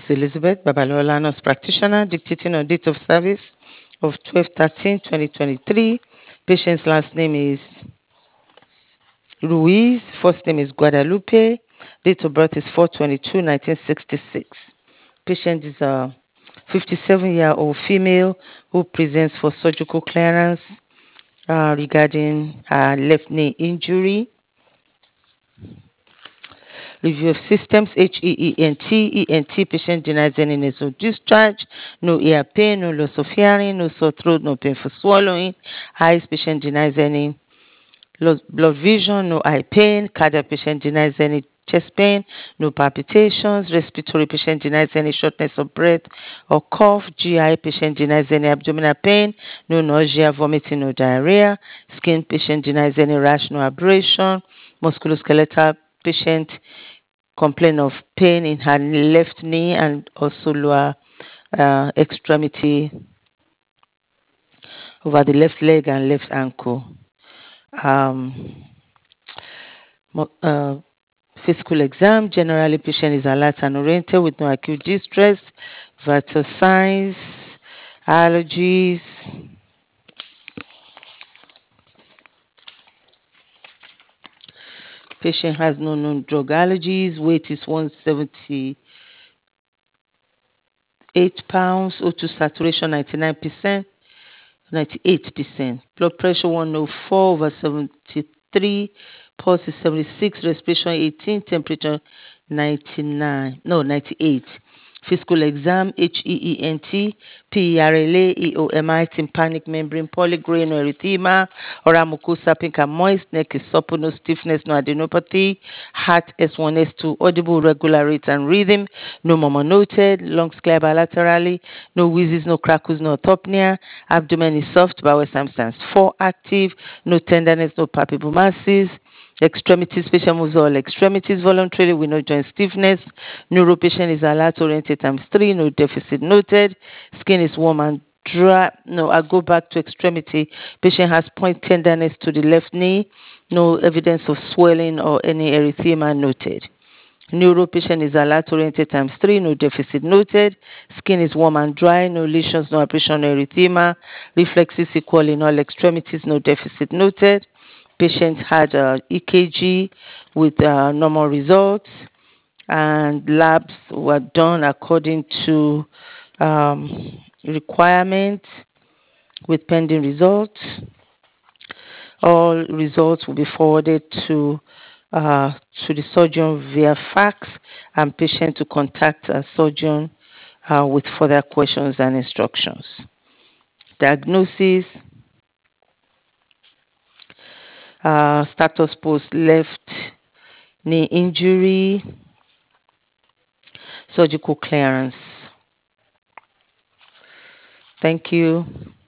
Nurse Elizabeth Babalola, nurse practitioner, dictating on date of service of 12/13/2023. Patient's last name is Ruiz. First name is Guadalupe. Date of birth is 4/22/1966. Patient is a 57-year-old female who presents for surgical clearance regarding her left knee injury. Review of systems, HEENT. ENT patient denies any nasal discharge, no ear pain, no loss of hearing, no sore throat, no painful swallowing. Eyes patient denies any blood vision, no eye pain. Cardiac patient denies any chest pain, no palpitations. Respiratory patient denies any shortness of breath or cough. GI patient denies any abdominal pain, no nausea, vomiting, no diarrhea. Skin patient denies any rash, no abrasion. Musculoskeletal patient complain of pain in her left knee and also lower extremity over the left leg and left ankle. Um, Physical exam. Generally, patient is alert and oriented with no acute distress, vital signs, allergies. Patient has no known drug allergies. Weight is 178 pounds. O2 saturation 99%, 98%. Blood pressure 104/73. Pulse is 76. Respiration 18. Temperature 98. Physical exam, HEENT, PERLA, EOMI, tympanic membrane, polygrain, no erythema, oral mucosa pink and moist, neck is supple, no stiffness, no adenopathy, heart S1, S2, audible regular rate and rhythm, no murmur noted, lungs clear bilaterally, no wheezes, no crackles, no orthopnea, abdomen is soft, bowel substance 4 active, no tenderness, no palpable masses, extremities, patient moves all extremities voluntarily with no joint stiffness. Neuro patient is alert, oriented ×3, no deficit noted. Skin is warm and dry. No, I go back to extremity. Patient has point tenderness to the left knee. No evidence of swelling or any erythema noted. Neuro patient is alert, oriented ×3, no deficit noted. Skin is warm and dry, no lesions, no abrasion, no erythema. Reflexes equal in all extremities, no deficit noted. Patient had EKG with normal results, and labs were done according to requirements with pending results. All results will be forwarded to the surgeon via fax, and patient to contact a surgeon with further questions and instructions. Diagnosis, status post left knee injury, surgical clearance. Thank you.